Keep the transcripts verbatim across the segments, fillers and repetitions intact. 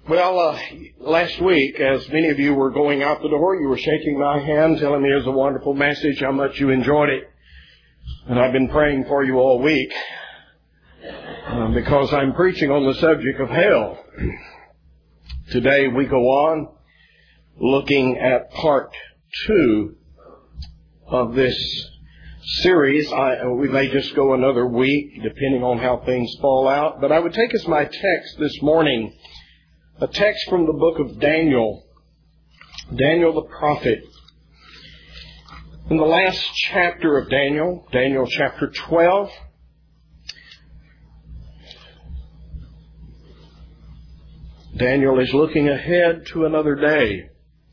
Well, uh, last week, as many of you were going out the door, you were shaking my hand, telling me it was a wonderful message, how much you enjoyed it. And I've been praying for you all week uh, because I'm preaching on the subject of hell. Today we go on looking at part two of this series. I, we may just go another week, depending on how things fall out. But I would take as my text this morning a text from the book of Daniel, Daniel the prophet. In the last chapter of Daniel, Daniel chapter twelve, Daniel is looking ahead to another day.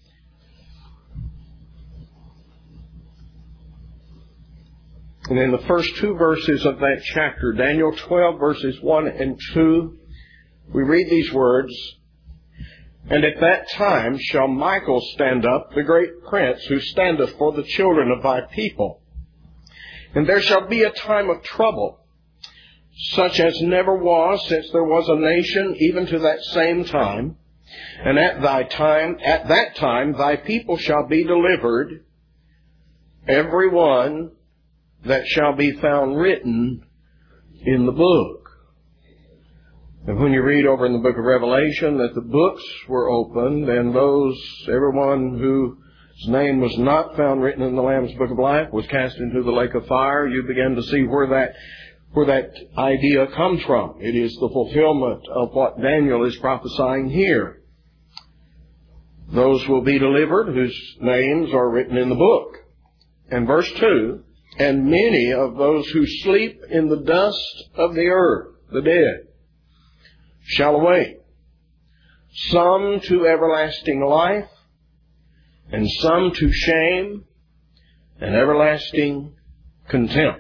And in the first two verses of that chapter, Daniel twelve, verses one and two, we read these words, "And at that time shall Michael stand up, the great prince, who standeth for the children of thy people. And there shall be a time of trouble, such as never was since there was a nation, even to that same time. And at thy time, at that time, thy people shall be delivered, every one that shall be found written in the book." And when you read over in the book of Revelation that the books were opened, and those, everyone whose name was not found written in the Lamb's book of life was cast into the lake of fire, you begin to see where that where that idea comes from. It is the fulfillment of what Daniel is prophesying here. Those will be delivered whose names are written in the book. And verse two, "And many of those who sleep in the dust of the earth," the dead, "shall awake, some to everlasting life, and some to shame and everlasting contempt."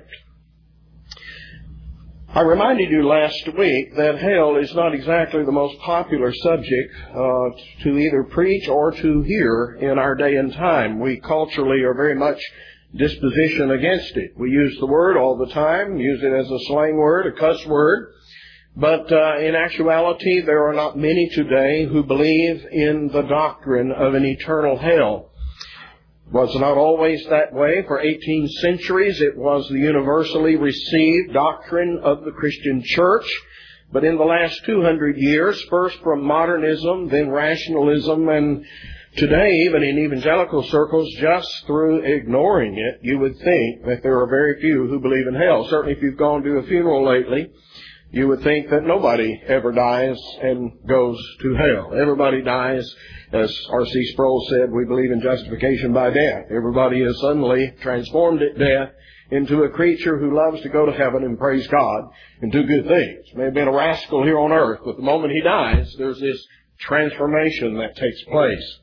I reminded you last week that hell is not exactly the most popular subject uh, to either preach or to hear in our day and time. We culturally are very much disposition against it. We use the word all the time, use it as a slang word, a cuss word. But uh, in actuality, there are not many today who believe in the doctrine of an eternal hell. It was not always that way. For eighteen centuries, it was the universally received doctrine of the Christian church. But in the last two hundred years, first from modernism, then rationalism, and today, even in evangelical circles, just through ignoring it, you would think that there are very few who believe in hell. Certainly if you've gone to a funeral lately, you would think that nobody ever dies and goes to hell. Everybody dies. As R C Sproul said, we believe in justification by death. Everybody is suddenly transformed at death into a creature who loves to go to heaven and praise God and do good things. May have been a rascal here on earth, but the moment he dies, there's this transformation that takes place.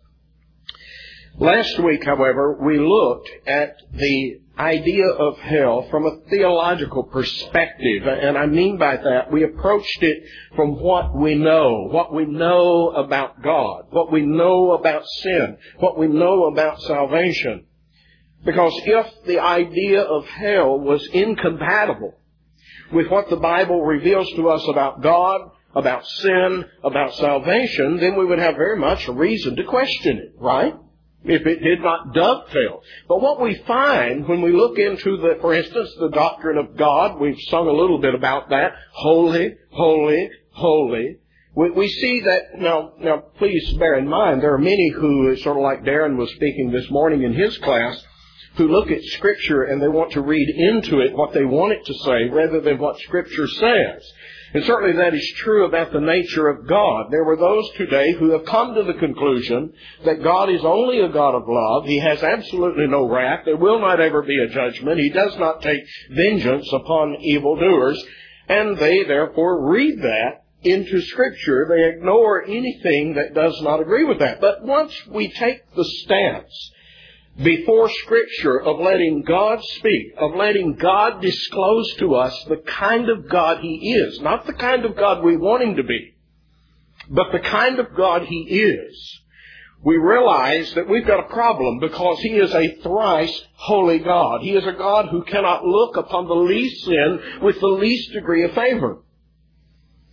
Last week, however, we looked at the idea of hell from a theological perspective. And I mean by that, we approached it from what we know, what we know about God, what we know about sin, what we know about salvation. Because if the idea of hell was incompatible with what the Bible reveals to us about God, about sin, about salvation, then we would have very much a reason to question it, right? If it did not dovetail. But what we find when we look into, the, for instance, the doctrine of God, we've sung a little bit about that, holy, holy, holy. We, we see that, now, now please bear in mind, there are many who, sort of like Darren was speaking this morning in his class, who look at Scripture and they want to read into it what they want it to say rather than what Scripture says. And certainly that is true about the nature of God. There were those today who have come to the conclusion that God is only a God of love. He has absolutely no wrath. There will not ever be a judgment. He does not take vengeance upon evildoers. And they therefore read that into Scripture. They ignore anything that does not agree with that. But once we take the stance before Scripture of letting God speak, of letting God disclose to us the kind of God He is, not the kind of God we want Him to be, but the kind of God He is, we realize that we've got a problem because He is a thrice holy God. He is a God who cannot look upon the least sin with the least degree of favor.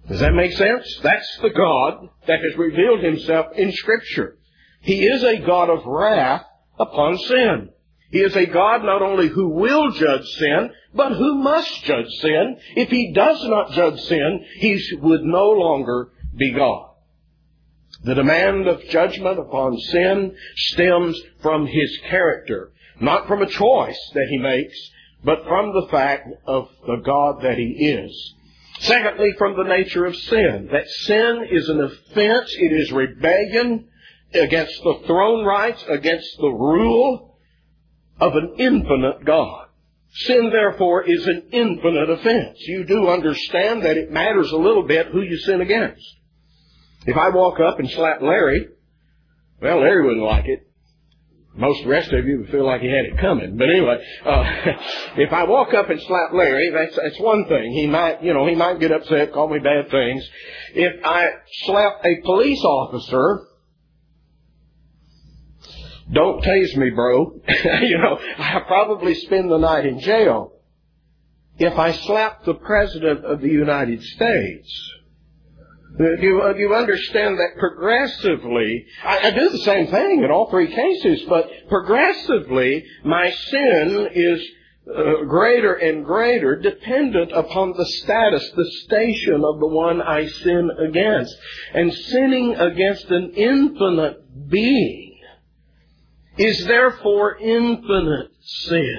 Does that make sense? That's the God that has revealed Himself in Scripture. He is a God of wrath upon sin. He is a God not only who will judge sin, but who must judge sin. If He does not judge sin, He would no longer be God. The demand of judgment upon sin stems from His character, not from a choice that He makes, but from the fact of the God that He is. Secondly, from the nature of sin, that sin is an offense, it is rebellion against the throne rights, against the rule of an infinite God. Sin, therefore, is an infinite offense. You do understand that it matters a little bit who you sin against. If I walk up and slap Larry, well, Larry wouldn't like it. Most of the rest of you would feel like he had it coming. But anyway, uh, if I walk up and slap Larry, that's, that's one thing. He might, you know, he might get upset, call me bad things. If I slap a police officer, don't tase me, bro. You know, I'll probably spend the night in jail. If I slap the President of the United States, You, you understand that progressively, I, I do the same thing in all three cases, but progressively my sin is uh, greater and greater dependent upon the status, the station of the one I sin against. And sinning against an infinite being is therefore infinite sin.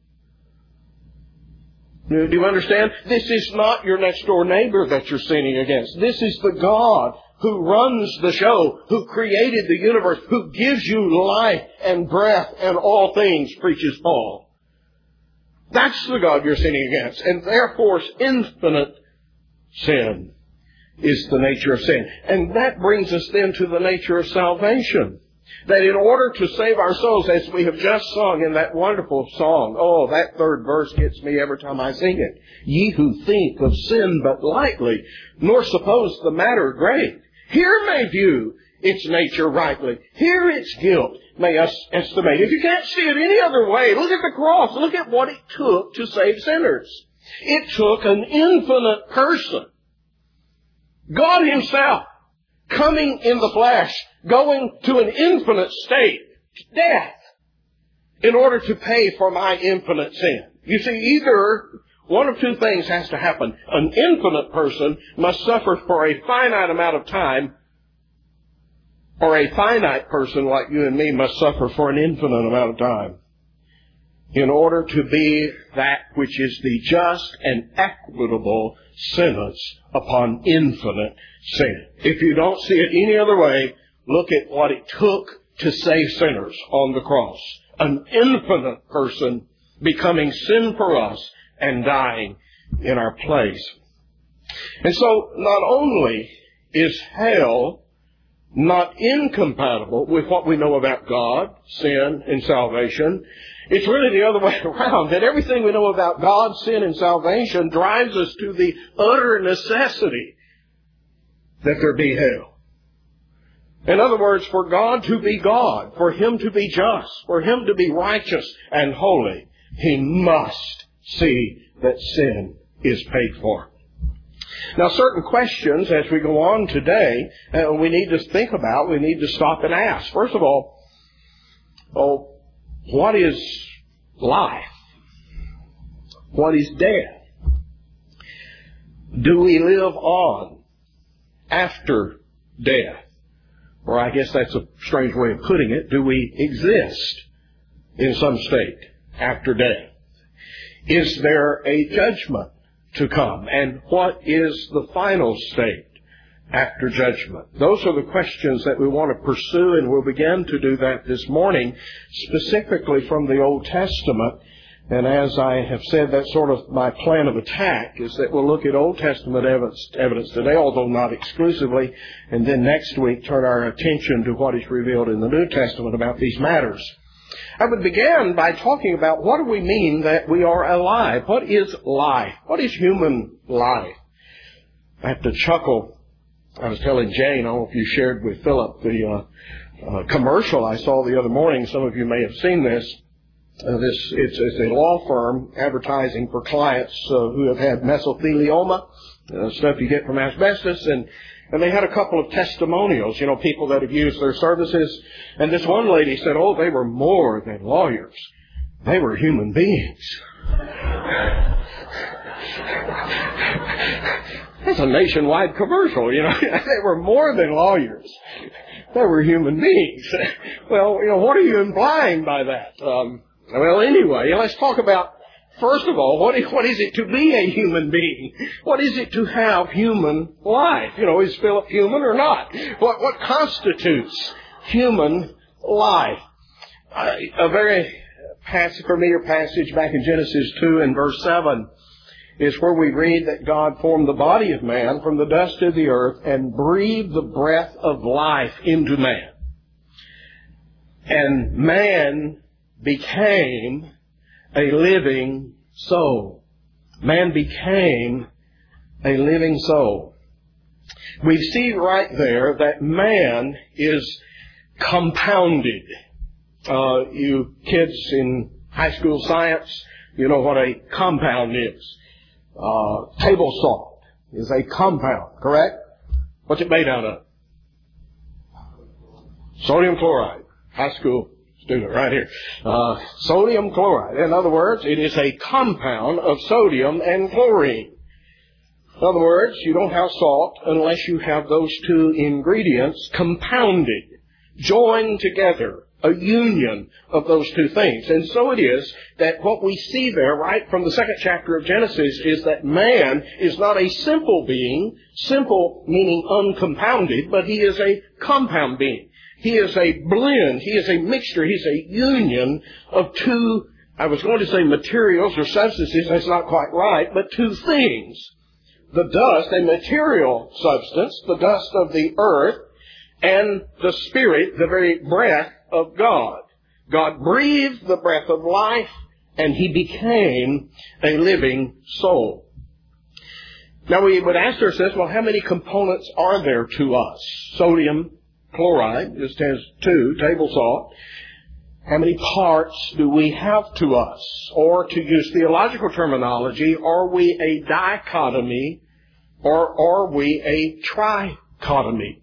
Do you understand? This is not your next door neighbor that you're sinning against. This is the God who runs the show, who created the universe, who gives you life and breath and all things, preaches Paul. That's the God you're sinning against. And therefore, infinite sin is the nature of sin. And that brings us then to the nature of salvation. That in order to save our souls, as we have just sung in that wonderful song, oh, that third verse gets me every time I sing it. Ye who think of sin but lightly, nor suppose the matter great, here may view its nature rightly, here its guilt may us estimate. If you can't see it any other way, look at the cross. Look at what it took to save sinners. It took an infinite person, God Himself, coming in the flesh, going to an infinite state, death, in order to pay for my infinite sin. You see, either one of two things has to happen. An infinite person must suffer for a finite amount of time, or a finite person like you and me must suffer for an infinite amount of time in order to be that which is the just and equitable sentence upon infinite sin. If you don't see it any other way, look at what it took to save sinners on the cross. An infinite person becoming sin for us and dying in our place. And so not only is hell not incompatible with what we know about God, sin, and salvation, it's really the other way around, that everything we know about God, sin, and salvation drives us to the utter necessity that there be hell. In other words, for God to be God, for Him to be just, for Him to be righteous and holy, He must see that sin is paid for. Now, certain questions as we go on today, uh, we need to think about, we need to stop and ask. First of all, oh, what is life? What is death? Do we live on after death? Or I guess that's a strange way of putting it. Do we exist in some state after death? Is there a judgment to come? And what is the final state after judgment? Those are the questions that we want to pursue, and we'll begin to do that this morning, specifically from the Old Testament. And as I have said, that's sort of my plan of attack, is that we'll look at Old Testament evidence, evidence today, although not exclusively, and then next week turn our attention to what is revealed in the New Testament about these matters. I would begin by talking about what do we mean that we are alive? What is life? What is human life? I have to chuckle. I was telling Jane, I don't know if you shared with Philip the uh, uh, commercial I saw the other morning. Some of you may have seen this. Uh, this it's, it's a law firm advertising for clients uh, who have had mesothelioma. uh, stuff you get from asbestos. And, and they had a couple of testimonials, you know, people that have used their services. And this one lady said, oh, they were more than lawyers. They were human beings. That's a nationwide commercial, you know. They were more than lawyers. They were human beings. Well, you know, what are you implying by that? Um, well, anyway, let's talk about, first of all, what is, what is it to be a human being? What is it to have human life? You know, is Philip human or not? What, what constitutes human life? Uh, a very passage, familiar passage back in Genesis two and verse seven is where we read that God formed the body of man from the dust of the earth and breathed the breath of life into man. And man became a living soul. Man became a living soul. We see right there that man is compounded. Uh, you kids in high school science, you know what a compound is. Uh, table salt is a compound, correct? What's it made out of? Sodium chloride. High school student right here. Uh, sodium chloride. In other words, it is a compound of sodium and chlorine. In other words, you don't have salt unless you have those two ingredients compounded, joined together. A union of those two things. And so it is that what we see there right from the second chapter of Genesis is that man is not a simple being, simple meaning uncompounded, but he is a compound being. He is a blend. He is a mixture. He's a union of two, I was going to say materials or substances, that's not quite right, but two things. The dust, a material substance, the dust of the earth, and the Spirit, the very breath of God. God breathed the breath of life, and he became a living soul. Now we would ask ourselves, well, how many components are there to us? Sodium chloride just has two, table salt. How many parts do we have to us? Or to use theological terminology, are we a dichotomy or are we a trichotomy?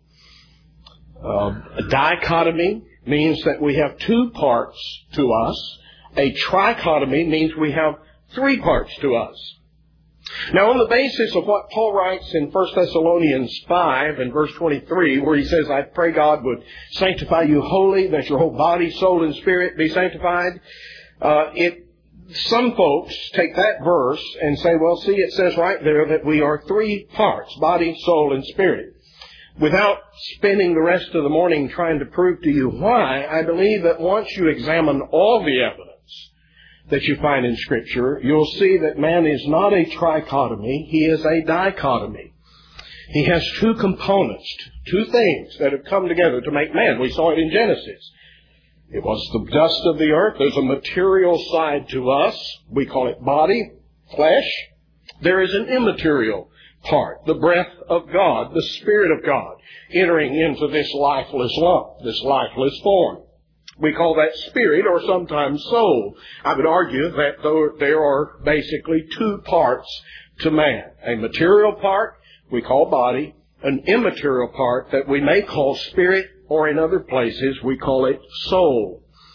Uh, a dichotomy means that we have two parts to us. A trichotomy means we have three parts to us. Now, on the basis of what Paul writes in First Thessalonians five and verse twenty-three, where he says, I pray God would sanctify you wholly, that your whole body, soul, and spirit be sanctified, uh, it some folks take that verse and say, well, see, it says right there that we are three parts, body, soul, and spirit. Without spending the rest of the morning trying to prove to you why, I believe that once you examine all the evidence that you find in Scripture, you'll see that man is not a trichotomy, he is a dichotomy. He has two components, two things that have come together to make man. We saw it in Genesis. It was the dust of the earth. There's a material side to us. We call it body, flesh. There is an immaterial part, the breath of God, the Spirit of God, entering into this lifeless lump, this lifeless form. We call that spirit or sometimes soul. I would argue that there are basically two parts to man. A material part we call body, an immaterial part that we may call spirit, or in other places we call it soul.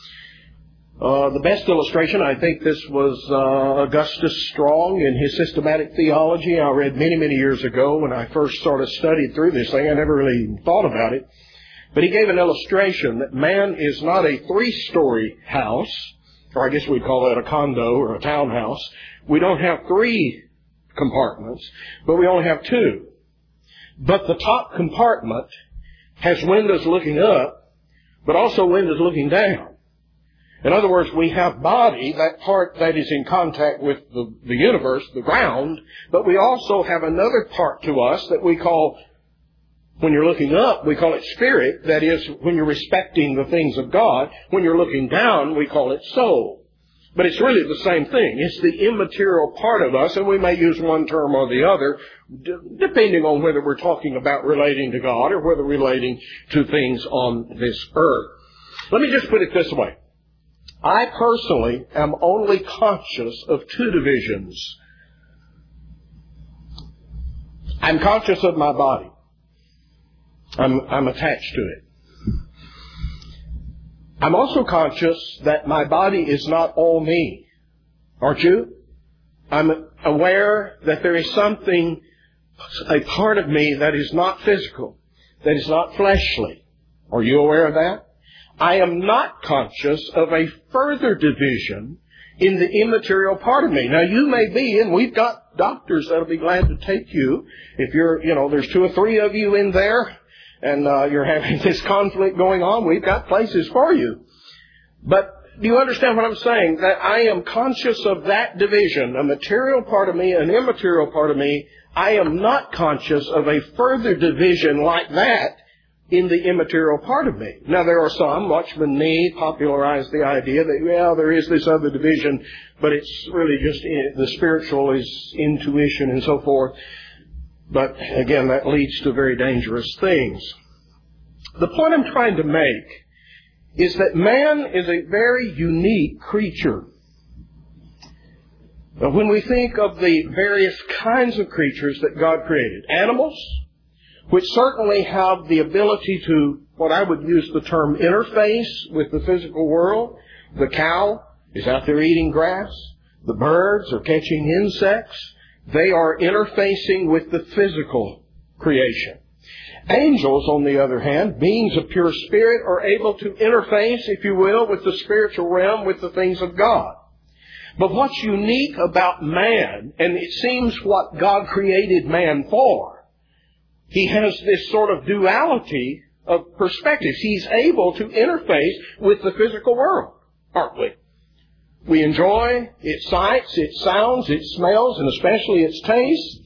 Uh, the best illustration, I think this was uh, Augustus Strong in his systematic theology. I read many, many years ago when I first sort of studied through this thing. I never really thought about it. But he gave an illustration that man is not a three-story house, or I guess we'd call that a condo or a townhouse. We don't have three compartments, but we only have two. But the top compartment has windows looking up, but also windows looking down. In other words, we have body, that part that is in contact with the, the universe, the ground, but we also have another part to us that we call, when you're looking up, we call it spirit. That is, when you're respecting the things of God. When you're looking down, we call it soul. But it's really the same thing. It's the immaterial part of us, and we may use one term or the other, d- depending on whether we're talking about relating to God or whether relating to things on this earth. Let me just put it this way. I personally am only conscious of two divisions. I'm conscious of my body. I'm, I'm attached to it. I'm also conscious that my body is not all me. Aren't you? I'm aware that there is something, a part of me that is not physical, that is not fleshly. Are you aware of that? I am not conscious of a further division in the immaterial part of me. Now you may be, and we've got doctors that'll be glad to take you. If you're, you know, there's two or three of you in there, and uh, you're having this conflict going on, we've got places for you. But do you understand what I'm saying? That I am conscious of that division, a material part of me, an immaterial part of me. I am not conscious of a further division like that in the immaterial part of me. Now there are some, Watchman Nee popularized the idea that, well, there is this other division, but it's really just the spiritual is intuition and so forth. But again, that leads to very dangerous things. The point I'm trying to make is that man is a very unique creature. Now, when we think of the various kinds of creatures that God created, animals, which certainly have the ability to, what I would use the term, interface with the physical world. The cow is out there eating grass. The birds are catching insects. They are interfacing with the physical creation. Angels, on the other hand, beings of pure spirit, are able to interface, if you will, with the spiritual realm, with the things of God. But what's unique about man, and it seems what God created man for, he has this sort of duality of perspectives. He's able to interface with the physical world, aren't we? We enjoy its sights, its sounds, its smells, and especially its taste.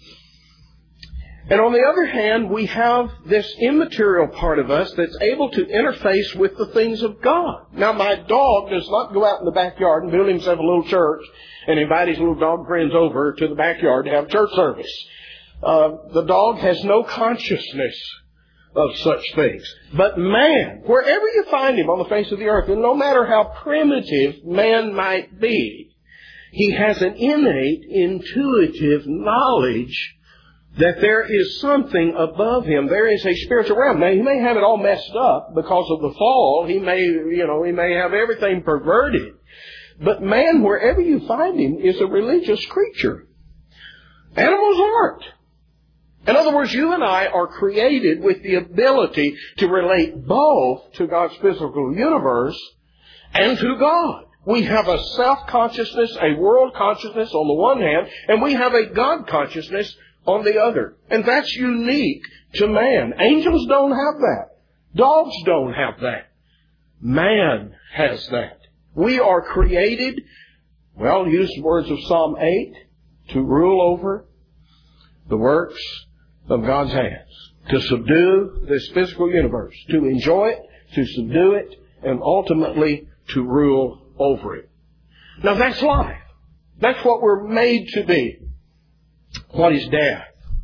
And on the other hand, we have this immaterial part of us that's able to interface with the things of God. Now, my dog does not go out in the backyard and build himself a little church and invite his little dog friends over to the backyard to have church service. Uh, the dog has no consciousness of such things. But man, wherever you find him on the face of the earth, and no matter how primitive man might be, he has an innate, intuitive knowledge that there is something above him. There is a spiritual realm. Now, he may have it all messed up because of the fall. He may, you know, he may have everything perverted. But man, wherever you find him, is a religious creature. Animals aren't. In other words, you and I are created with the ability to relate both to God's physical universe and to God. We have a self-consciousness, a world consciousness on the one hand, and we have a God consciousness on the other. And that's unique to man. Angels don't have that. Dogs don't have that. Man has that. We are created, well, use the words of Psalm eight, to rule over the works of God's hands, to subdue this physical universe, to enjoy it, to subdue it, and ultimately to rule over it. Now that's life. That's what we're made to be. What is death?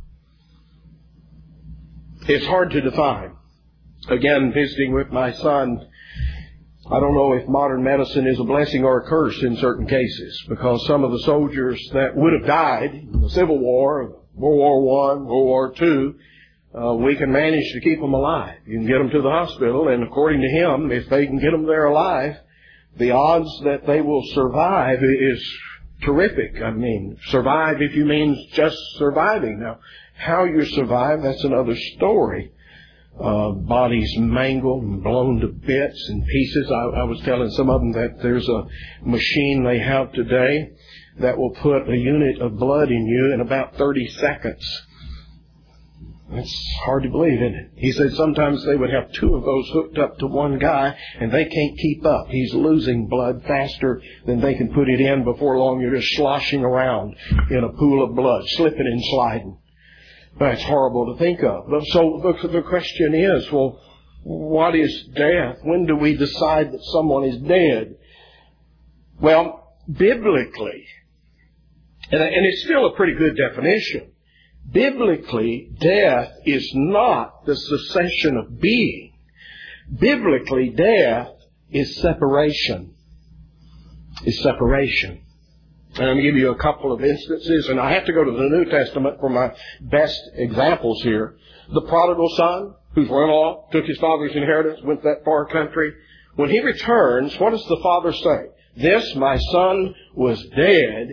It's hard to define. Again, visiting with my son, I don't know if modern medicine is a blessing or a curse in certain cases, because some of the soldiers that would have died in the Civil War, World War One, World War Two, uh, we can manage to keep them alive. You can get them to the hospital, and according to him, if they can get them there alive, the odds that they will survive is terrific. I mean, survive if you mean just surviving. Now, how you survive, that's another story. Uh, bodies mangled and blown to bits and pieces. I, I was telling some of them that there's a machine they have today that will put a unit of blood in you in about thirty seconds. That's hard to believe, isn't it? He said sometimes they would have two of those hooked up to one guy, and they can't keep up. He's losing blood faster than they can put it in. Before long, you're just sloshing around in a pool of blood, slipping and sliding. That's horrible to think of. So the, the question is, well, what is death? When do we decide that someone is dead? Well, biblically, and, and it's still a pretty good definition, biblically, death is not the cessation of being. Biblically, death is separation. Is separation. And I'm going to give you a couple of instances, and I have to go to the New Testament for my best examples here. The prodigal son, who's run off, took his father's inheritance, went to that far country. When he returns, what does the father say? This, my son, was dead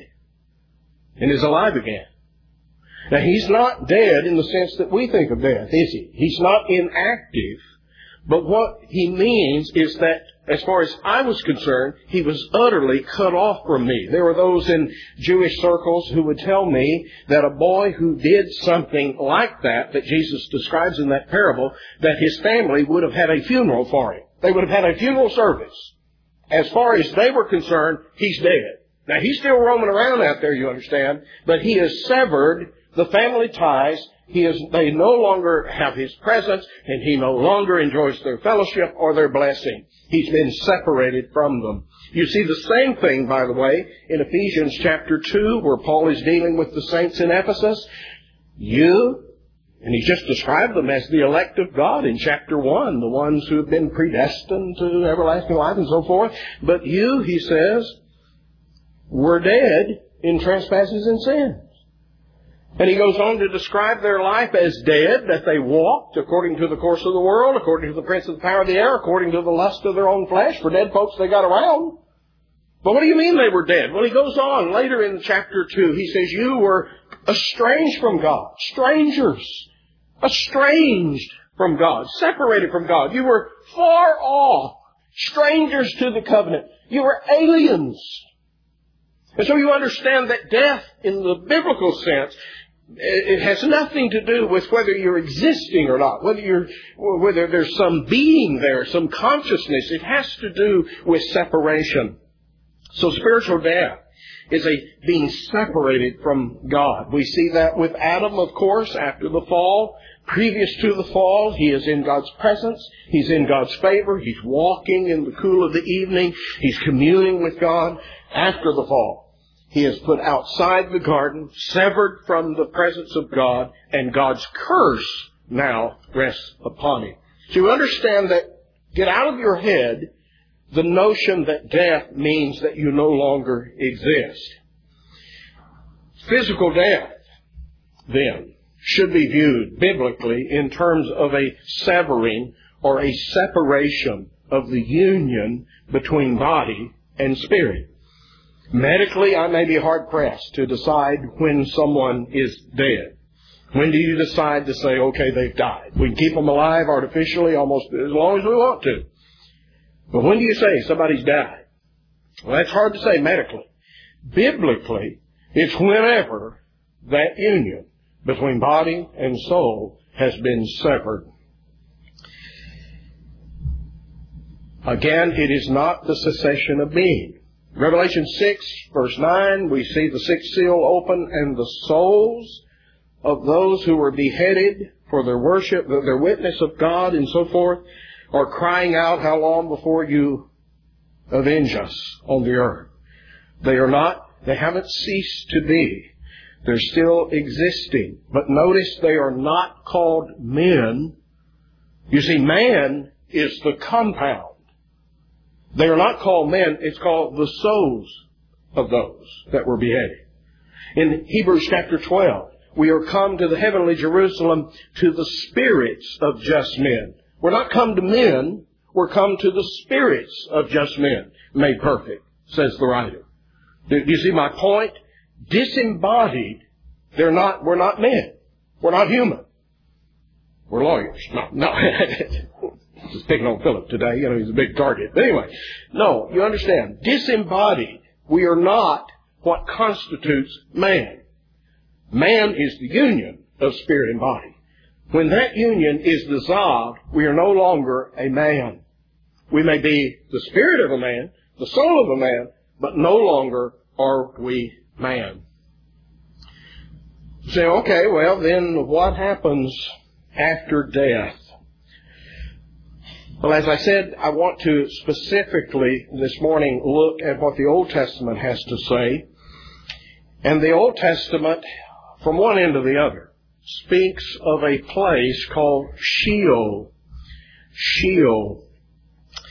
and is alive again. Now, he's not dead in the sense that we think of death, is he? He's not inactive. But what he means is that, as far as I was concerned, he was utterly cut off from me. There were those in Jewish circles who would tell me that a boy who did something like that, that Jesus describes in that parable, that his family would have had a funeral for him. They would have had a funeral service. As far as they were concerned, he's dead. Now, he's still roaming around out there, you understand, but he has severed the family ties. He is, they no longer have his presence, and he no longer enjoys their fellowship or their blessing. He's been separated from them. You see the same thing, by the way, in Ephesians chapter two, where Paul is dealing with the saints in Ephesus. You, and he just described them as the elect of God in chapter one, the ones who have been predestined to everlasting life and so forth. But you, he says, were dead in trespasses and sins. And he goes on to describe their life as dead, that they walked according to the course of the world, according to the prince of the power of the air, according to the lust of their own flesh. For dead folks, they got around. But what do you mean they were dead? Well, he goes on later in chapter two. He says, you were estranged from God, strangers, estranged from God, separated from God. You were far off, strangers to the covenant. You were aliens. And so you understand that death, in the biblical sense, it has nothing to do with whether you're existing or not, whether you're, whether there's some being there, some consciousness. It has to do with separation. So spiritual death is a being separated from God. We see that with Adam, of course, after the fall. Previous to the fall, he is in God's presence. He's in God's favor. He's walking in the cool of the evening. He's communing with God. After the fall, he is put outside the garden, severed from the presence of God, and God's curse now rests upon him. So you understand that, get out of your head the notion that death means that you no longer exist. Physical death, then, should be viewed biblically in terms of a severing or a separation of the union between body and spirit. Medically, I may be hard-pressed to decide when someone is dead. When do you decide to say, okay, they've died? We can keep them alive artificially almost as long as we want to. But when do you say somebody's died? Well, that's hard to say medically. Biblically, it's whenever that union between body and soul has been severed. Again, it is not the cessation of being. Revelation six, verse nine, we see the sixth seal open, and the souls of those who were beheaded for their worship, their witness of God and so forth, are crying out, how long before you avenge us on the earth? They are not, they haven't ceased to be. They're still existing. But notice they are not called men. You see, man is the compound. They are not called men. It's called the souls of those that were beheaded. In Hebrews chapter twelve, we are come to the heavenly Jerusalem, to the spirits of just men. We're not come to men. We're come to the spirits of just men, made perfect, says the writer. Do you see my point? Disembodied, they're not, we're not men. We're not human. We're lawyers. No, no. Just picking on Philip today. You know, he's a big target. But anyway, no, you understand. Disembodied, we are not what constitutes man. Man is the union of spirit and body. When that union is dissolved, we are no longer a man. We may be the spirit of a man, the soul of a man, but no longer are we man. You say, okay, well then what happens after death? Well, as I said, I want to specifically this morning look at what the Old Testament has to say. And the Old Testament, from one end to the other, speaks of a place called Sheol. Sheol.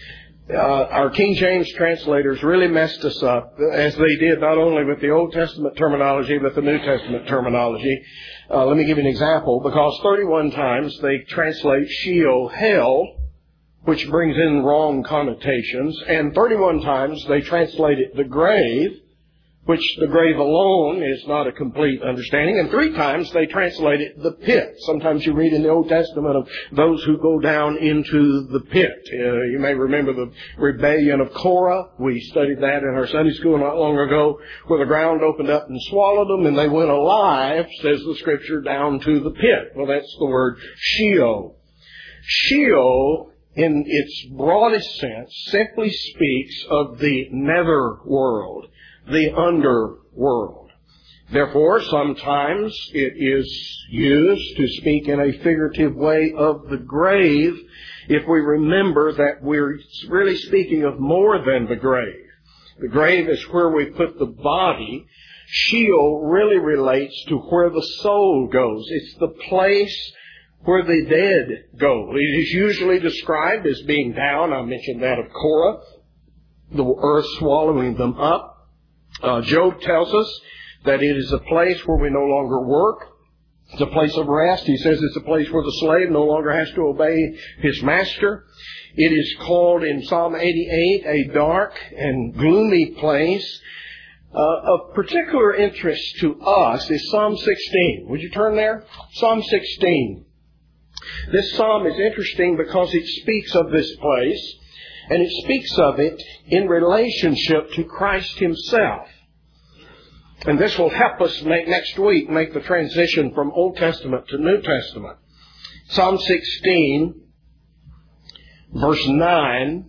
Uh, our King James translators really messed us up, as they did not only with the Old Testament terminology, but the New Testament terminology. Uh, let me give you an example, because thirty-one times they translate Sheol, hell, which brings in wrong connotations, and thirty-one times they translate it the grave, which the grave alone is not a complete understanding, and three times they translate it the pit. Sometimes you read in the Old Testament of those who go down into the pit. Uh, you may remember the rebellion of Korah. We studied that in our Sunday school not long ago, where the ground opened up and swallowed them, and they went alive, says the Scripture, down to the pit. Well, that's the word Sheol. Sheol, in its broadest sense, simply speaks of the nether world, the underworld. Therefore, sometimes it is used to speak in a figurative way of the grave, if we remember that we're really speaking of more than the grave. The grave is where we put the body. Sheol really relates to where the soul goes. It's the place where the dead go. It is usually described as being down. I mentioned that of Korah, the earth swallowing them up. Uh, Job tells us that it is a place where we no longer work. It's a place of rest. He says it's a place where the slave no longer has to obey his master. It is called in Psalm eighty-eight a dark and gloomy place. Uh, of particular interest to us is Psalm sixteen. Would you turn there? Psalm sixteen. This psalm is interesting because it speaks of this place, and it speaks of it in relationship to Christ Himself. And this will help us make, next week make the transition from Old Testament to New Testament. Psalm sixteen, verse nine.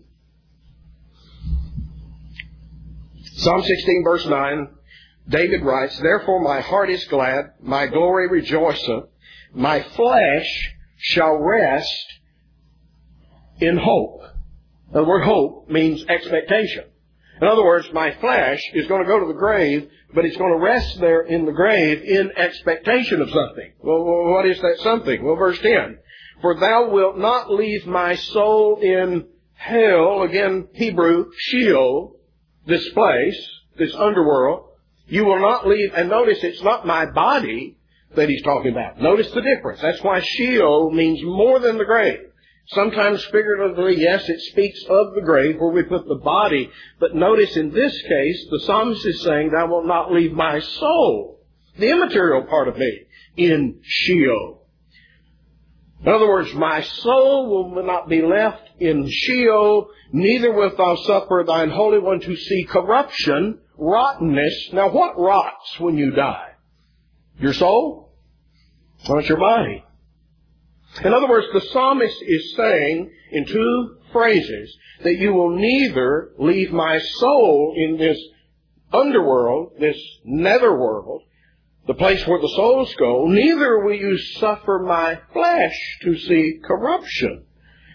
Psalm sixteen, verse nine, David writes, "Therefore my heart is glad, my glory rejoiceth, my flesh shall rest in hope." The word hope means expectation. In other words, my flesh is going to go to the grave, but it's going to rest there in the grave in expectation of something. Well, what is that something? Well, verse ten. "For thou wilt not leave my soul in hell," again, Hebrew, Sheol, this place, this underworld. "You will not leave," and notice it's not my body that he's talking about. Notice the difference. That's why Sheol means more than the grave. Sometimes figuratively, yes, it speaks of the grave where we put the body. But notice in this case, the psalmist is saying, "Thou wilt not leave my soul," the immaterial part of me, "in Sheol." In other words, my soul will not be left in Sheol, neither wilt thou suffer thine Holy One to see corruption, rottenness. Now what rots when you die? Your soul? Or it's your body? In other words, the psalmist is saying in two phrases that you will neither leave my soul in this underworld, this netherworld, the place where the souls go, neither will you suffer my flesh to see corruption.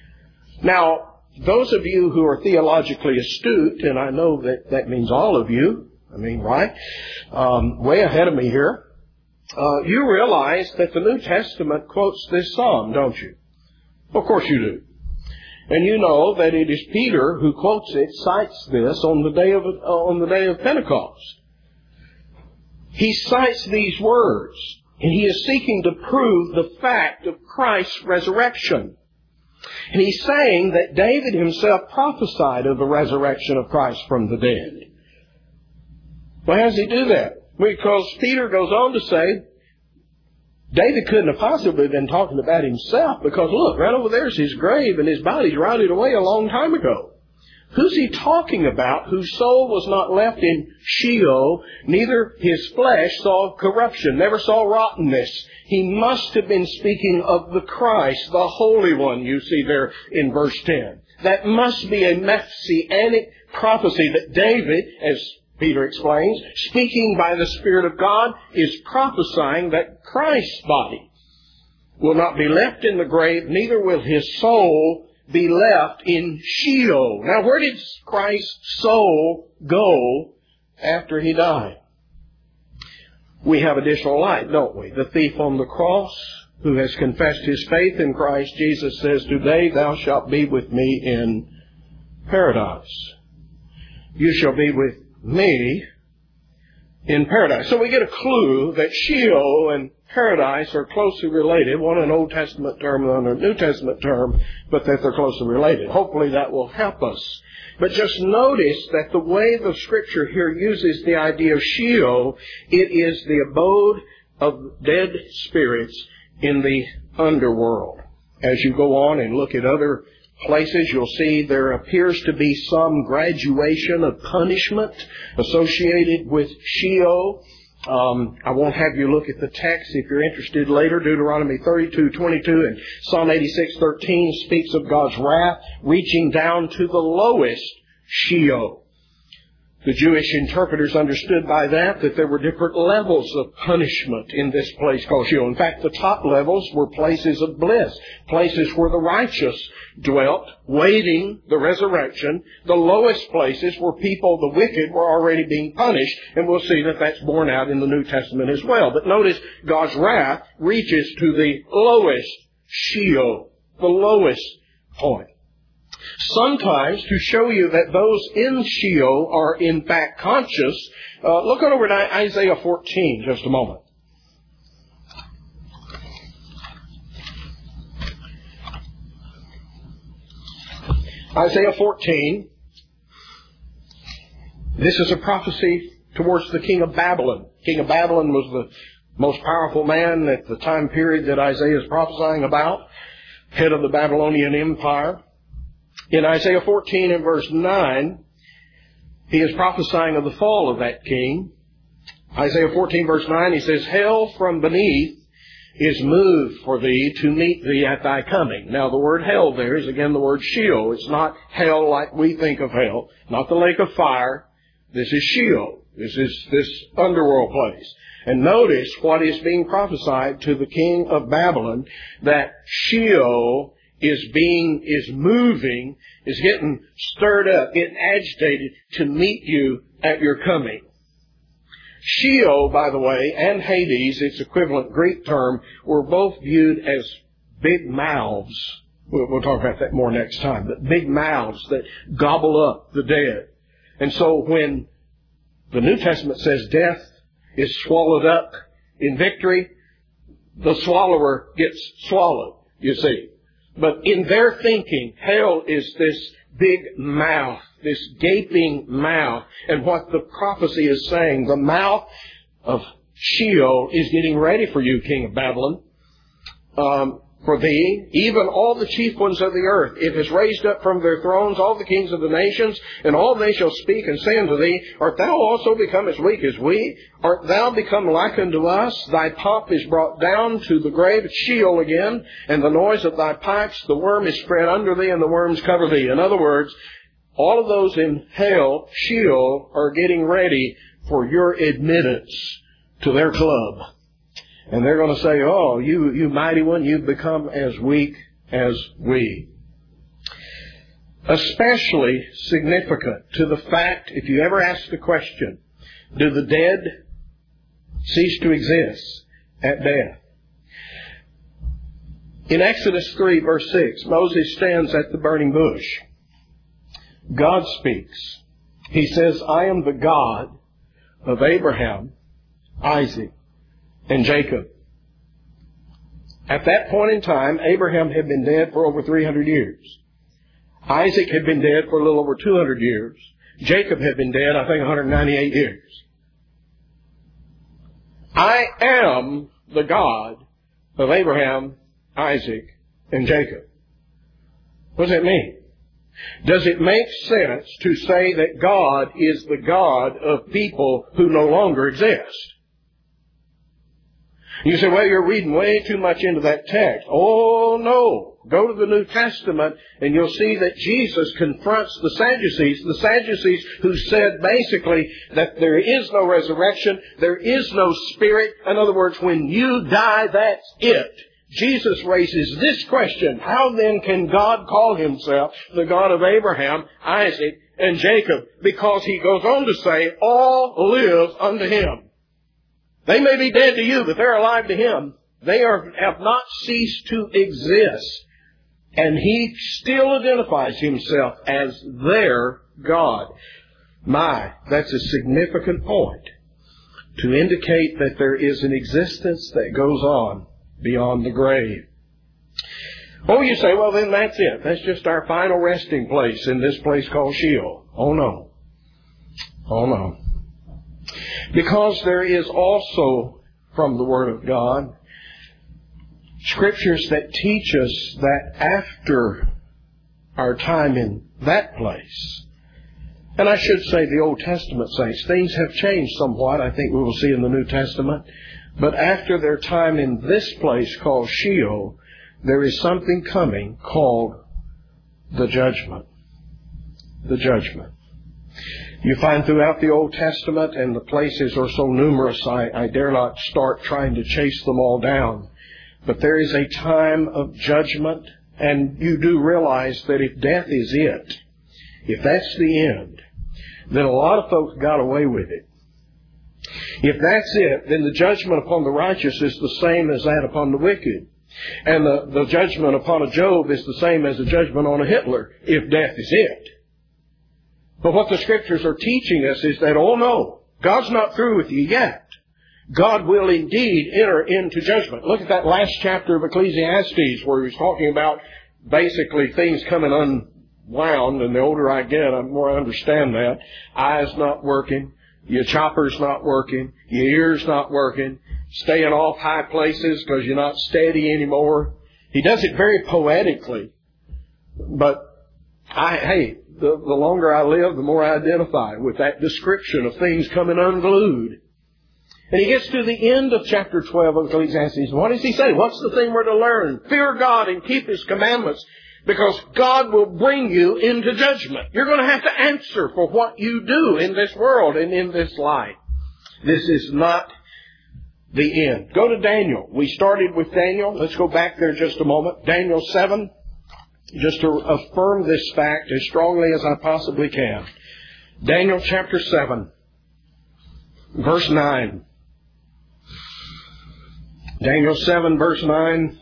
Now, those of you who are theologically astute, and I know that that means all of you, I mean, right, um, way ahead of me here, Uh, you realize that the New Testament quotes this psalm, don't you? Of course you do. And you know that it is Peter who quotes it, cites this on the day of, uh, on the day of Pentecost. He cites these words, and he is seeking to prove the fact of Christ's resurrection. And he's saying that David himself prophesied of the resurrection of Christ from the dead. Well, how does he do that? Because Peter goes on to say, David couldn't have possibly been talking about himself, because look, right over there's his grave and his body's rotted away a long time ago. Who's he talking about whose soul was not left in Sheol, neither his flesh saw corruption, never saw rottenness? He must have been speaking of the Christ, the Holy One, you see there in verse ten. That must be a messianic prophecy that David, as Peter explains, speaking by the Spirit of God, is prophesying that Christ's body will not be left in the grave, neither will his soul be left in Sheol. Now, where did Christ's soul go after he died? We have additional light, don't we? The thief on the cross, who has confessed his faith in Christ Jesus, says, "Today thou shalt be with me in paradise. You shall be with me in paradise. So we get a clue that Sheol and paradise are closely related, one an Old Testament term and one a New Testament term, but that they're closely related. Hopefully that will help us. But just notice that the way the Scripture here uses the idea of Sheol, it is the abode of dead spirits in the underworld. As you go on and look at other places, you'll see there appears to be some graduation of punishment associated with Sheol. Um, I won't have you look at the text if you're interested later. Deuteronomy thirty-two twenty-two and Psalm eighty-six thirteen speaks of God's wrath reaching down to the lowest Sheol. The Jewish interpreters understood by that that there were different levels of punishment in this place called Sheol. In fact, the top levels were places of bliss, places where the righteous dwelt, waiting the resurrection. The lowest places were people, the wicked, were already being punished, and we'll see that that's borne out in the New Testament as well. But notice, God's wrath reaches to the lowest Sheol, the lowest point. Sometimes, to show you that those in Sheol are in fact conscious, uh, look on over to Isaiah fourteen just a moment. Isaiah fourteen. This is a prophecy towards the king of Babylon. King of Babylon was the most powerful man at the time period that Isaiah is prophesying about, head of the Babylonian Empire. In Isaiah fourteen and verse nine, he is prophesying of the fall of that king. Isaiah fourteen verse nine, he says, "Hell from beneath is moved for thee to meet thee at thy coming." Now the word hell there is again the word Sheol. It's not hell like we think of hell, not the lake of fire. This is Sheol. This is this underworld place. And notice what is being prophesied to the king of Babylon, that Sheol is being, is moving, is getting stirred up, getting agitated to meet you at your coming. Sheol, by the way, and Hades, its equivalent Greek term, were both viewed as big mouths. We'll, we'll talk about that more next time, but big mouths that gobble up the dead. And so when the New Testament says death is swallowed up in victory, the swallower gets swallowed, you see. But in their thinking, hell is this big mouth, this gaping mouth. And what the prophecy is saying, the mouth of Sheol is getting ready for you, king of Babylon. Um, for thee, even all the chief ones of the earth, it has raised up from their thrones all the kings of the nations, and all they shall speak and say unto thee, Art thou also become as weak as we? Art thou become like unto us? Thy pomp is brought down to the grave at Sheol again, and the noise of thy pipes, the worm is spread under thee, and the worms cover thee. In other words, all of those in hell, Sheol, are getting ready for your admittance to their club. And they're going to say, oh, you, you mighty one, you've become as weak as we. Especially significant to the fact, if you ever ask the question, do the dead cease to exist at death? In Exodus three, verse six, Moses stands at the burning bush. God speaks. He says, I am the God of Abraham, Isaac, and Jacob. At that point in time, Abraham had been dead for over three hundred years. Isaac had been dead for a little over two hundred years. Jacob had been dead, I think, one hundred ninety-eight years. I am the God of Abraham, Isaac, and Jacob. What does that mean? Does it make sense to say that God is the God of people who no longer exist? You say, well, you're reading way too much into that text. Oh, no. Go to the New Testament and you'll see that Jesus confronts the Sadducees. The Sadducees who said basically that there is no resurrection, there is no spirit. In other words, when you die, that's it. Jesus raises this question, how then can God call himself the God of Abraham, Isaac, and Jacob? Because he goes on to say, all live unto him. They may be dead to you, but they're alive to him. They are, have not ceased to exist. And He still identifies Himself as their God. My, that's a significant point to indicate that there is an existence that goes on beyond the grave. Oh, you say, well, then that's it. That's just our final resting place in this place called Sheol. Oh, no. Oh, no. Because there is also, from the Word of God, Scriptures that teach us that after our time in that place, and I should say the Old Testament saints, things have changed somewhat, I think we will see in the New Testament, but after their time in this place called Sheol, there is something coming called the judgment. The judgment. You find throughout the Old Testament, and the places are so numerous, I, I dare not start trying to chase them all down. But there is a time of judgment, and you do realize that if death is it, if that's the end, then a lot of folks got away with it. If that's it, then the judgment upon the righteous is the same as that upon the wicked. And the, the judgment upon a Job is the same as the judgment on a Hitler, if death is it. But what the Scriptures are teaching us is that, oh no, God's not through with you yet. God will indeed enter into judgment. Look at that last chapter of Ecclesiastes where he's talking about basically things coming unwound, and the older I get, the more I understand that. Eyes not working, your chopper's not working, your ears not working, staying off high places because you're not steady anymore. He does it very poetically. But, I, hey, the, the longer I live, the more I identify with that description of things coming unglued. And he gets to the end of chapter twelve of Ecclesiastes. What does he say? What's the thing we're to learn? Fear God and keep His commandments, because God will bring you into judgment. You're going to have to answer for what you do in this world and in this life. This is not the end. Go to Daniel. We started with Daniel. Let's go back there just a moment. Daniel seven, just to affirm this fact as strongly as I possibly can. Daniel chapter seven, verse nine. Daniel seven, verse nine.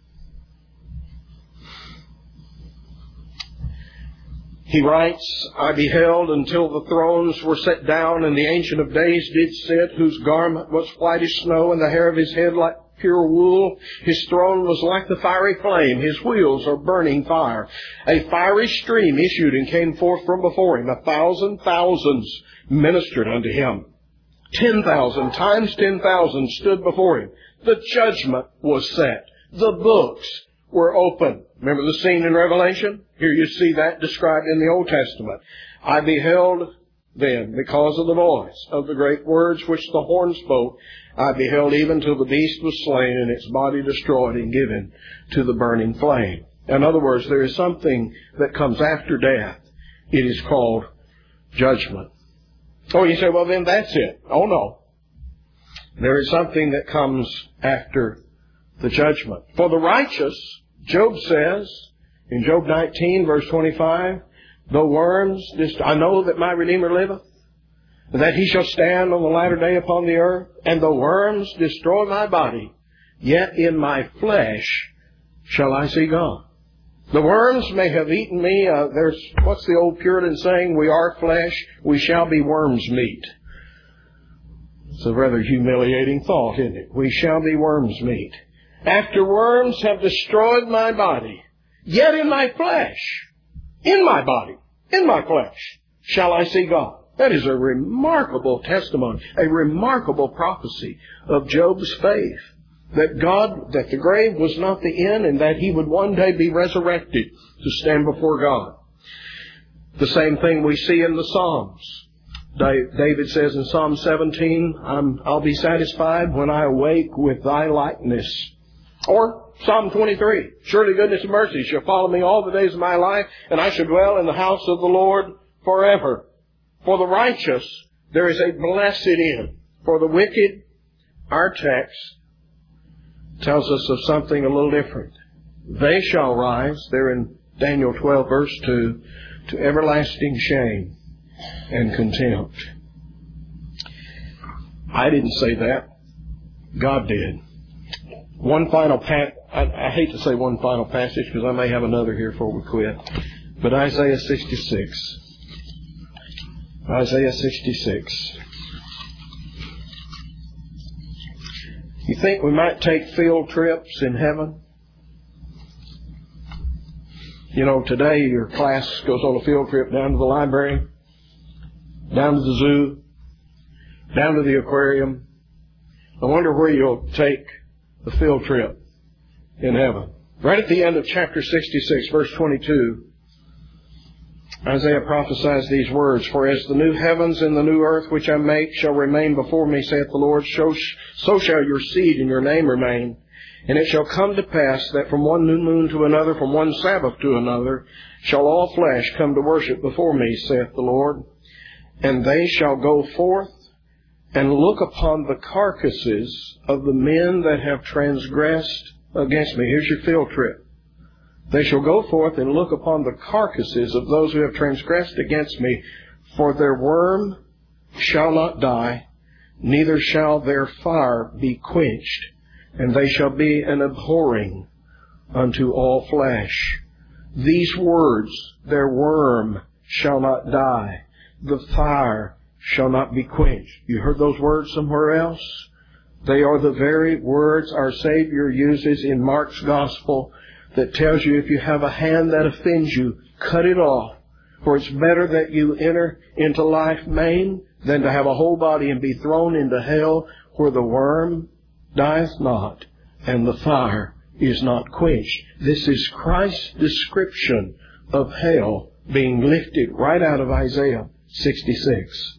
He writes, I beheld until the thrones were set down, and the Ancient of Days did sit, whose garment was white as snow, and the hair of his head like pure wool. His throne was like the fiery flame. His wheels are burning fire. A fiery stream issued and came forth from before him. A thousand thousands ministered unto him. Ten thousand times ten thousand stood before him. The judgment was set. The books were open. Remember the scene in Revelation? Here you see that described in the Old Testament. I beheld then, because of the voice of the great words which the horn spoke, I beheld even till the beast was slain and its body destroyed and given to the burning flame. In other words, there is something that comes after death. It is called judgment. Oh, you say, well then that's it. Oh no. There is something that comes after the judgment. For the righteous, Job says in Job nineteen, verse twenty-five, the worms, I know that my Redeemer liveth, that He shall stand on the latter day upon the earth, and the worms destroy my body, yet in my flesh shall I see God. The worms may have eaten me. Uh, there's, what's the old Puritan saying? We are flesh, we shall be worms' meat. It's a rather humiliating thought, isn't it? We shall be worms' meat. After worms have destroyed my body, yet in my flesh, in my body, in my flesh, shall I see God. That is a remarkable testimony, a remarkable prophecy of Job's faith. That God, that the grave was not the end, and that he would one day be resurrected to stand before God. The same thing we see in the Psalms. David says in Psalm seventeen, I'm, I'll be satisfied when I awake with thy likeness. Or Psalm twenty-three, surely goodness and mercy shall follow me all the days of my life, and I shall dwell in the house of the Lord forever. For the righteous, there is a blessed end. For the wicked, our text tells us of something a little different. They shall rise, there in Daniel twelve, verse two, to everlasting shame and contempt. I didn't say that. God did. One final I, I hate to say one final passage because I may have another here before we quit. But Isaiah sixty-six. Isaiah sixty-six. You think we might take field trips in heaven? You know, today your class goes on a field trip down to the library, down to the zoo, down to the aquarium. I wonder where you'll take the field trip in heaven. Right at the end of chapter sixty-six, verse twenty-two, Isaiah prophesies these words, "For as the new heavens and the new earth which I make shall remain before me, saith the Lord, so, so shall your seed and your name remain. And it shall come to pass that from one new moon to another, from one Sabbath to another, shall all flesh come to worship before me, saith the Lord. And they shall go forth and look upon the carcasses of the men that have transgressed against me." Here's your field trip. "They shall go forth and look upon the carcasses of those who have transgressed against me, for their worm shall not die, neither shall their fire be quenched, and they shall be an abhorring unto all flesh." These words, "their worm shall not die, the fire shall not be quenched." You heard those words somewhere else? They are the very words our Savior uses in Mark's Gospel that tells you if you have a hand that offends you, cut it off. For it's better that you enter into life maimed than to have a whole body and be thrown into hell, where the worm dieth not and the fire is not quenched. This is Christ's description of hell being lifted right out of Isaiah sixty-six.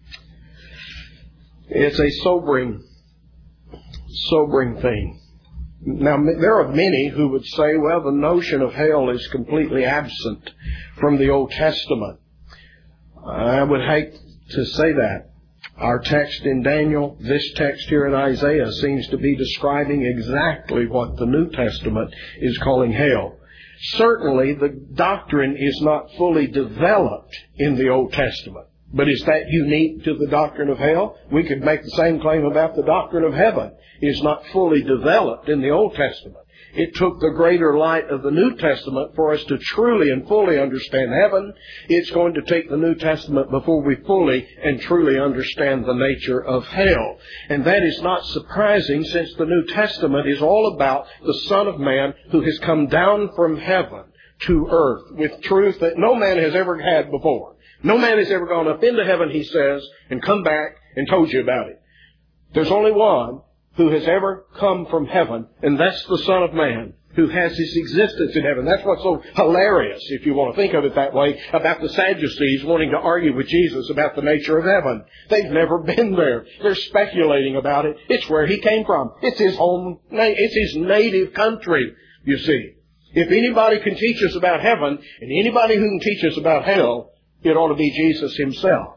It's a sobering, sobering thing. Now, there are many who would say, well, the notion of hell is completely absent from the Old Testament. I would hate to say that. Our text in Daniel, this text here in Isaiah, seems to be describing exactly what the New Testament is calling hell. Certainly, the doctrine is not fully developed in the Old Testament. But is that unique to the doctrine of hell? We could make the same claim about the doctrine of heaven. It is not fully developed in the Old Testament. It took the greater light of the New Testament for us to truly and fully understand heaven. It's going to take the New Testament before we fully and truly understand the nature of hell. And that is not surprising, since the New Testament is all about the Son of Man who has come down from heaven to earth with truth that no man has ever had before. No man has ever gone up into heaven, he says, and come back and told you about it. There's only one who has ever come from heaven, and that's the Son of Man, who has his existence in heaven. That's what's so hilarious, if you want to think of it that way, about the Sadducees wanting to argue with Jesus about the nature of heaven. They've never been there. They're speculating about it. It's where he came from. It's his home, it's his native country, you see. If anybody can teach us about heaven, and anybody who can teach us about hell, it ought to be Jesus himself.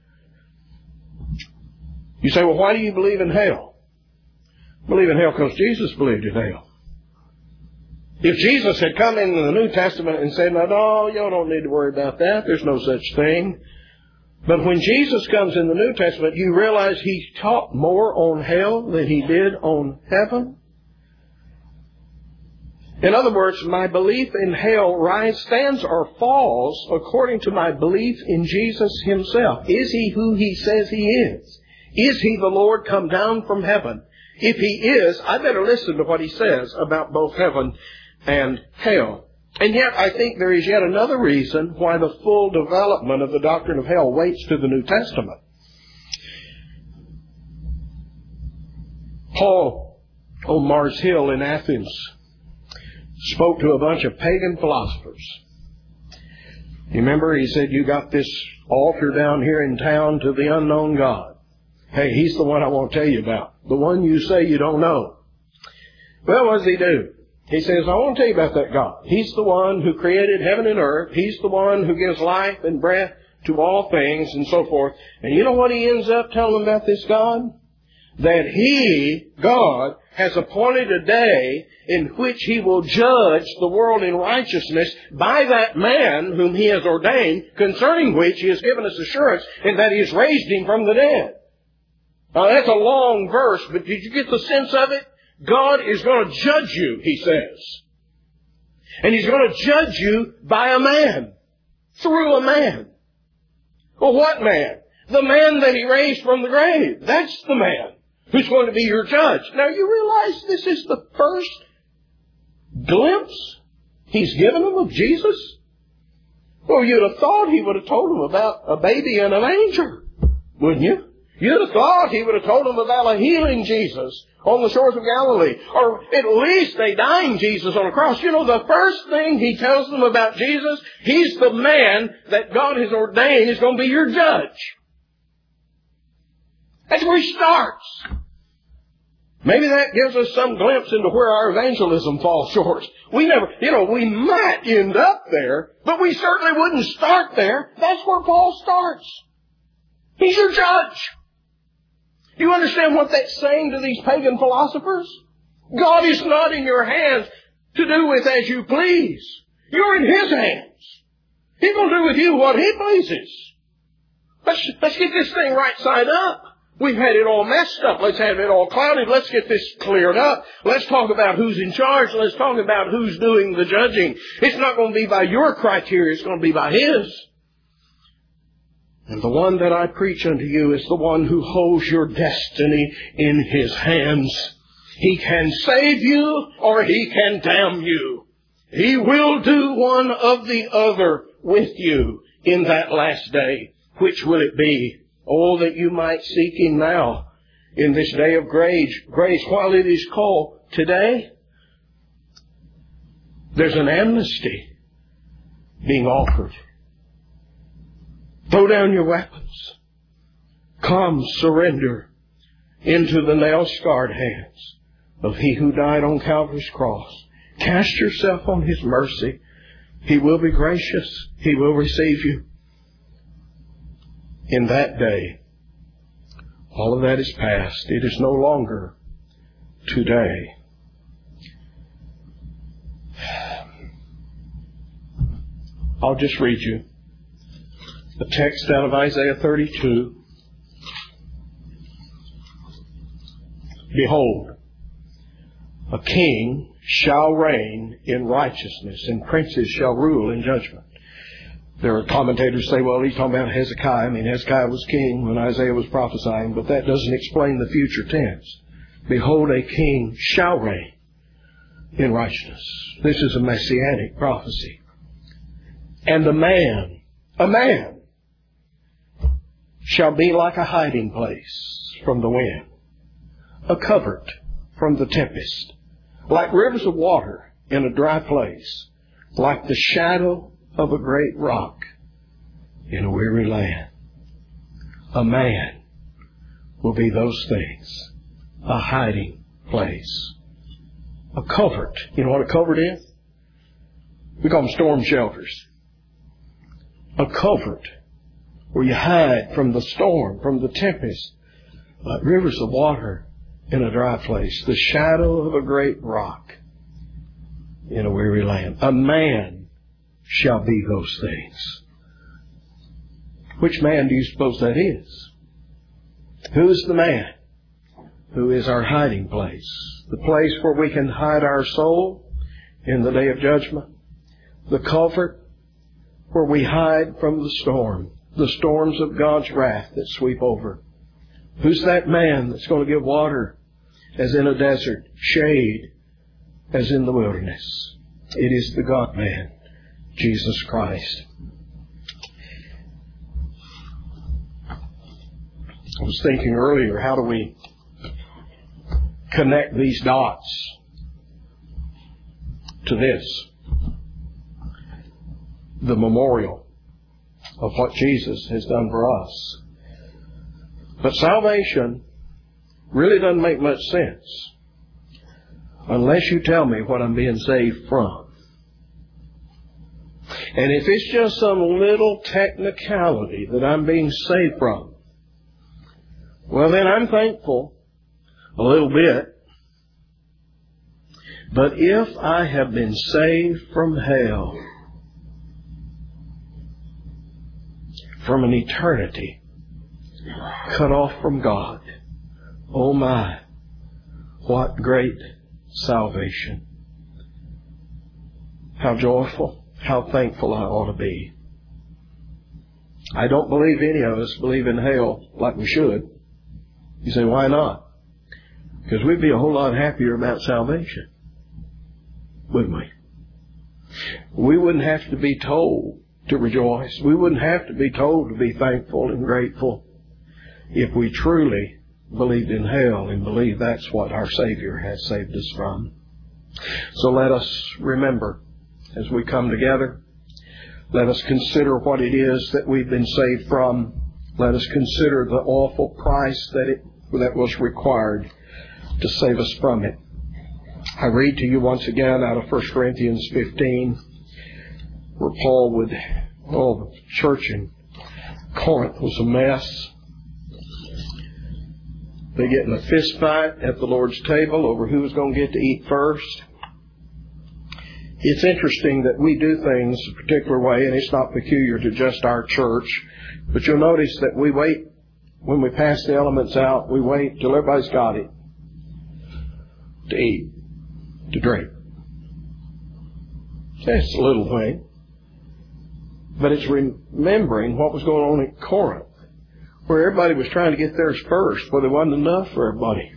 You say, well, why do you believe in hell? I believe in hell because Jesus believed in hell. If Jesus had come into the New Testament and said, no, no, you don't need to worry about that. There's no such thing. But when Jesus comes in the New Testament, you realize he taught more on hell than he did on heaven. In other words, my belief in hell rise, stands or falls according to my belief in Jesus himself. Is he who he says he is? Is he the Lord come down from heaven? If he is, I better listen to what he says about both heaven and hell. And yet, I think there is yet another reason why the full development of the doctrine of hell waits to the New Testament. Paul on Mars Hill in Athens spoke to a bunch of pagan philosophers. You remember, he said, you got this altar down here in town to the unknown God. Hey, he's the one I want to tell you about. The one you say you don't know. Well, what does he do? He says, I want to tell you about that God. He's the one who created heaven and earth. He's the one who gives life and breath to all things and so forth. And you know what he ends up telling them about this God? That he, God, has appointed a day in which he will judge the world in righteousness by that man whom he has ordained, concerning which he has given us assurance, and that he has raised him from the dead. Now, that's a long verse, but did you get the sense of it? God is going to judge you, he says. And he's going to judge you by a man. Through a man. Well, what man? The man that he raised from the grave. That's the man who's going to be your judge. Now, you realize this is the first glimpse he's given them of Jesus? Well, you'd have thought he would have told them about a baby in a manger, wouldn't you? You'd have thought he would have told them about a healing Jesus on the shores of Galilee, or at least a dying Jesus on a cross. You know, the first thing he tells them about Jesus, he's the man that God has ordained is going to be your judge. That's where he starts. Maybe that gives us some glimpse into where our evangelism falls short. We never, you know, we might end up there, but we certainly wouldn't start there. That's where Paul starts. He's your judge. Do you understand what that's saying to these pagan philosophers? God is not in your hands to do with as you please. You're in His hands. He will do with you what He pleases. Let's, let's get this thing right side up. We've had it all messed up. Let's have it all clouded. Let's get this cleared up. Let's talk about who's in charge. Let's talk about who's doing the judging. It's not going to be by your criteria. It's going to be by His. And the one that I preach unto you is the one who holds your destiny in His hands. He can save you or He can damn you. He will do one of the other with you in that last day. Which will it be? Oh, that you might seek Him now in this day of grace, grace while it is called today. There's an amnesty being offered. Throw down your weapons. Come, surrender into the nail-scarred hands of He who died on Calvary's cross. Cast yourself on His mercy. He will be gracious. He will receive you. In that day, all of that is past. It is no longer today. I'll just read you a text out of Isaiah thirty-two. Behold, a king shall reign in righteousness, and princes shall rule in judgment. There are commentators who say, well, he's talking about Hezekiah. I mean, Hezekiah was king when Isaiah was prophesying, but that doesn't explain the future tense. Behold, a king shall reign in righteousness. This is a messianic prophecy. And a man, a man, shall be like a hiding place from the wind, a covert from the tempest, like rivers of water in a dry place, like the shadow of a great rock in a weary land. A man will be those things. A hiding place. A covert. You know what a covert is? We call them storm shelters. A covert where you hide from the storm, from the tempest, like rivers of water in a dry place. The shadow of a great rock in a weary land. A man shall be those things. Which man do you suppose that is? Who is the man who is our hiding place? The place where we can hide our soul in the day of judgment. The covert where we hide from the storm, the storms of God's wrath that sweep over. Who's that man that's going to give water as in a desert, shade as in the wilderness? It is the God-man, Jesus Christ. I was thinking earlier, how do we connect these dots to this? The memorial of what Jesus has done for us. But salvation really doesn't make much sense unless you tell me what I'm being saved from. And if it's just some little technicality that I'm being saved from, well, then I'm thankful a little bit. But if I have been saved from hell, from an eternity cut off from God, oh my, What great salvation. How joyful, how thankful I ought to be. I don't believe any of us believe in hell like we should. You say, why not? Because we'd be a whole lot happier about salvation, wouldn't we? We wouldn't have to be told to rejoice. We wouldn't have to be told to be thankful and grateful if we truly believed in hell and believed that's what our Savior has saved us from. So let us remember as we come together. Let us consider what it is that we've been saved from. Let us consider the awful price that it that was required to save us from it. I read to you once again out of First Corinthians fifteen, where Paul would, oh, the church in Corinth was a mess. They get in a fist fight at the Lord's table over who was going to get to eat first. It's interesting that we do things a particular way, and it's not peculiar to just our church. But you'll notice that we wait, when we pass the elements out, we wait till everybody's got it to eat, to drink. It's a little thing. But it's remembering what was going on at Corinth, where everybody was trying to get theirs first, but there wasn't enough for everybody.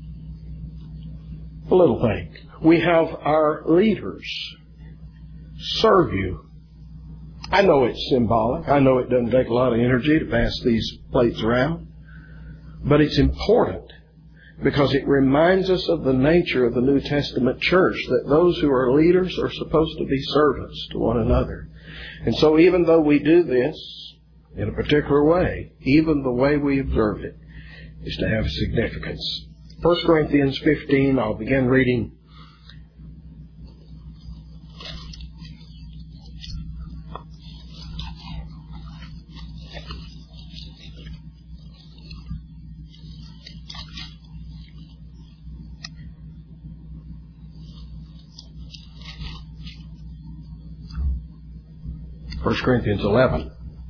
A little thing. We have our leaders serve you. I know it's symbolic. I know it doesn't take a lot of energy to pass these plates around. But it's important because it reminds us of the nature of the New Testament church, that those who are leaders are supposed to be servants to one another. And so even though we do this in a particular way, even the way we observe it is to have significance. First Corinthians fifteen, I'll begin reading First Corinthians eleven.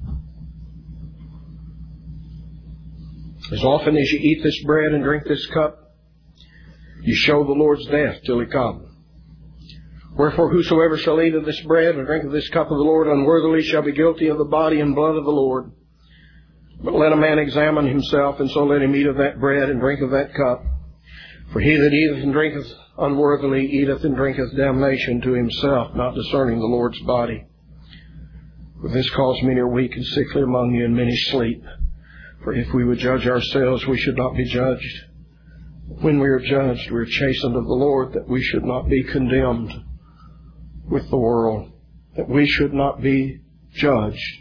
As often as you eat this bread and drink this cup, you show the Lord's death till He come. Wherefore whosoever shall eat of this bread and drink of this cup of the Lord unworthily shall be guilty of the body and blood of the Lord. But let a man examine himself, and so let him eat of that bread and drink of that cup. For he that eateth and drinketh unworthily eateth and drinketh damnation to himself, not discerning the Lord's body. For this cause many are weak and sickly among you, and many sleep. For if we would judge ourselves, we should not be judged. When we are judged, we are chastened of the Lord, that we should not be condemned with the world, that we should not be judged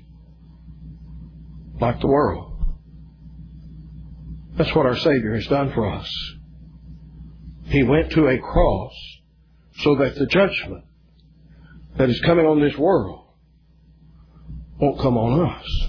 like the world. That's what our Savior has done for us. He went to a cross so that the judgment that is coming on this world won't come on us.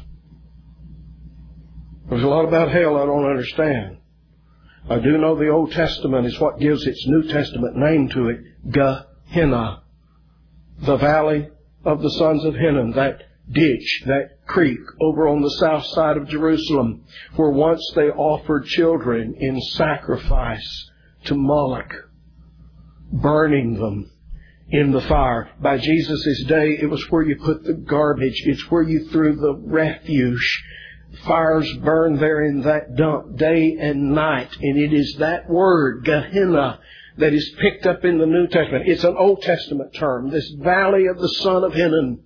There's a lot about hell I don't understand. I do know the Old Testament is what gives its New Testament name to it, Gehenna, the valley of the sons of Hinnom, that ditch, that creek over on the south side of Jerusalem, where once they offered children in sacrifice to Moloch, burning them in the fire. By Jesus' day, it was where you put the garbage. It's where you threw the refuse. Fires burn there in that dump day and night. And it is that word, Gehenna, that is picked up in the New Testament. It's an Old Testament term. This valley of the son of Hinnom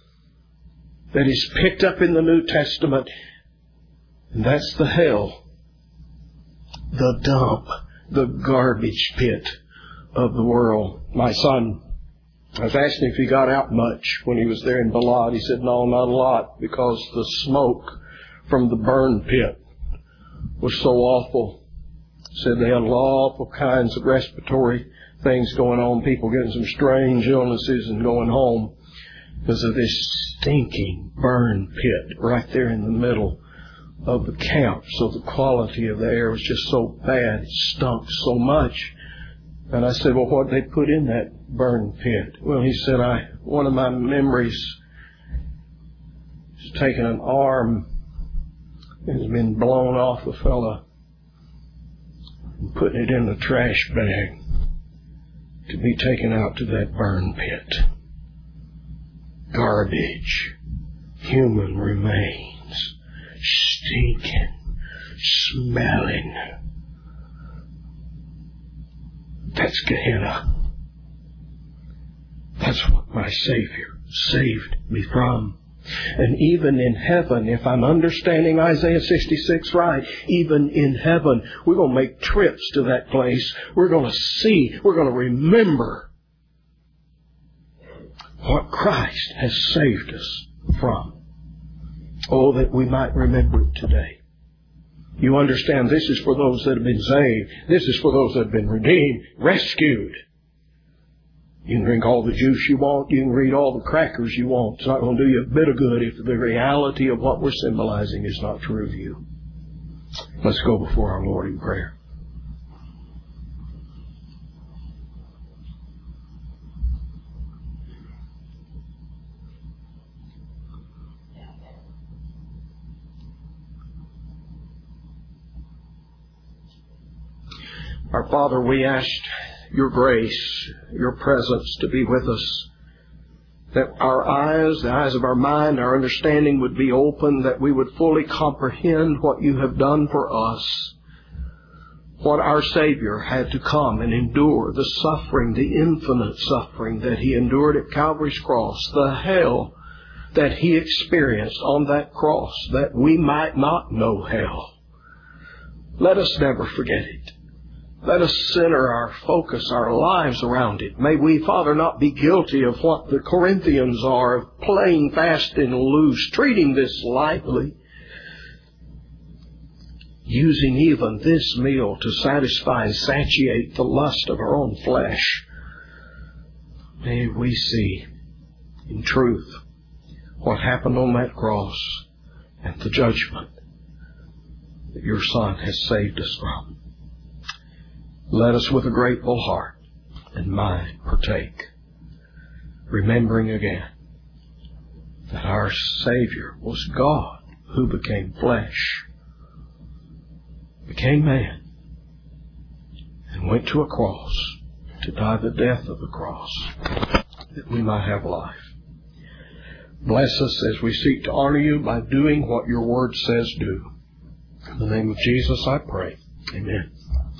that is picked up in the New Testament. And that's the hell, the dump, the garbage pit of the world. My son, I was asking if he got out much when he was there in Balad. He said, no, not a lot, because the smoke from the burn pit was so awful. He said they had all kinds of respiratory things going on, people getting some strange illnesses and going home because of this stinking burn pit right there in the middle of the camp. So the quality of the air was just so bad, it stunk so much. And I said, well, what did they put in that burn pit? Well, he said, I one of my memories is taking an arm that has been blown off a fella and putting it in the trash bag to be taken out to that burn pit. Garbage, human remains, stinking, smelling. That's Gehenna. That's what my Savior saved me from. And even in heaven, if I'm understanding Isaiah sixty-six right, even in heaven, we're going to make trips to that place. We're going to see, we're going to remember what Christ has saved us from. Oh, that we might remember it today. You understand, this is for those that have been saved. This is for those that have been redeemed, rescued. You can drink all the juice you want. You can read all the crackers you want. It's not going to do you a bit of good if the reality of what we're symbolizing is not true of you. Let's go before our Lord in prayer. Our Father, we ask Your grace, Your presence to be with us, that our eyes, the eyes of our mind, our understanding would be open, that we would fully comprehend what You have done for us, what our Savior had to come and endure, the suffering, the infinite suffering that He endured at Calvary's cross, the hell that He experienced on that cross, that we might not know hell. Let us never forget it. Let us center our focus, our lives around it. May we, Father, not be guilty of what the Corinthians are, of playing fast and loose, treating this lightly, using even this meal to satisfy and satiate the lust of our own flesh. May we see, in truth, what happened on that cross and the judgment that Your Son has saved us from. Let us with a grateful heart and mind partake, remembering again that our Savior was God who became flesh, became man, and went to a cross to die the death of the cross that we might have life. Bless us as we seek to honor You by doing what Your Word says do. In the name of Jesus I pray. Amen.